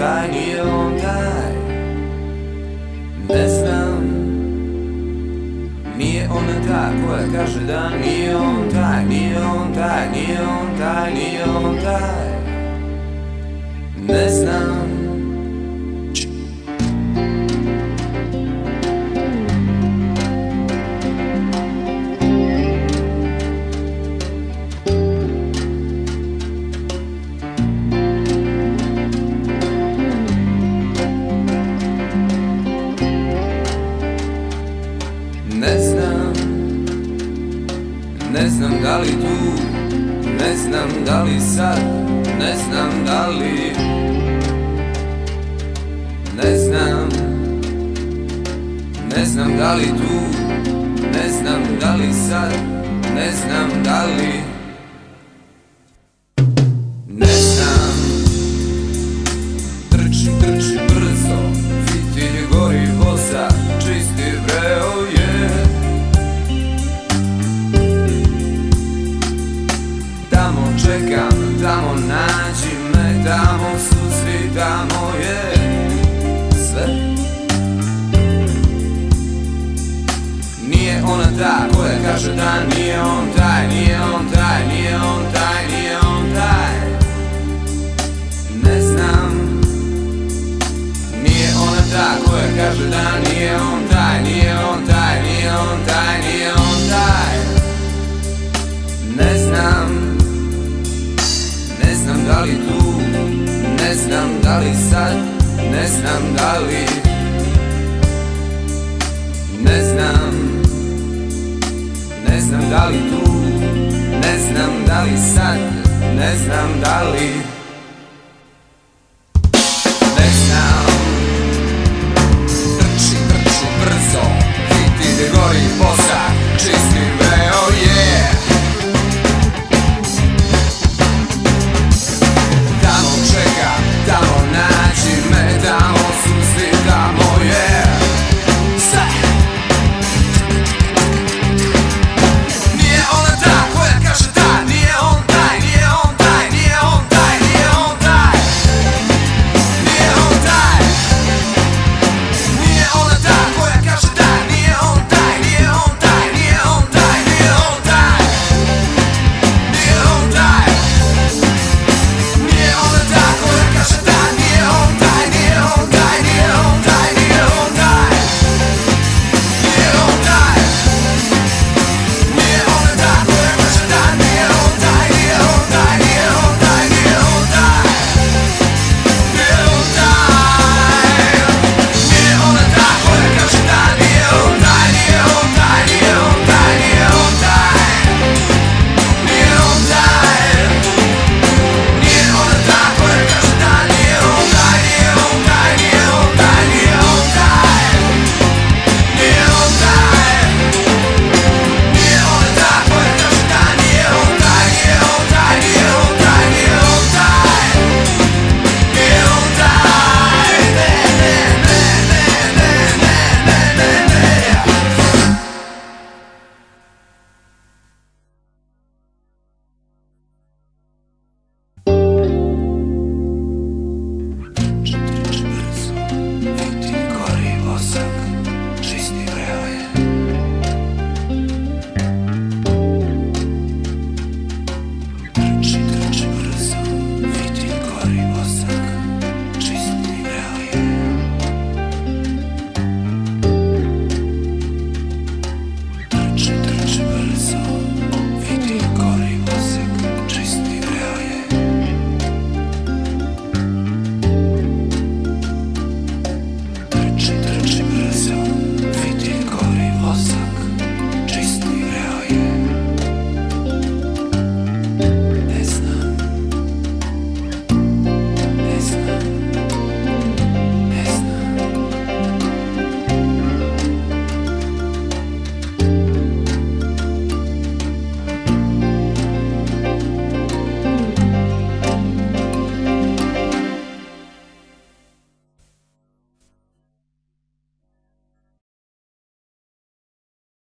taj, nije on taj. Ne znam, nije ona ta koja kaže da nije on taj, nije on taj, nije on taj, nije on taj. Ne znam. Ne znam da li tu, ne znam da li sad, ne znam da li. Ne znam, ne znam da li tu, ne znam da li sad, ne znam da li. Ne znam, trčim brzo, fitilj gori voza, čisti vreo je. Tamo čekam, tamo nađi me, tamo su svi, tamo je sve. Nije ona ta koja kaže da nije on taj, nije on taj, nije on taj, nije on taj. Ne znam, nije ona ta koja kaže da nije on taj, nije on taj, nije on taj, nije on taj. Ne znam, ne znam da li tu, ne znam da li sad, ne znam da li. Ne znam, ne znam da li tu, ne znam da li sad, ne znam da li.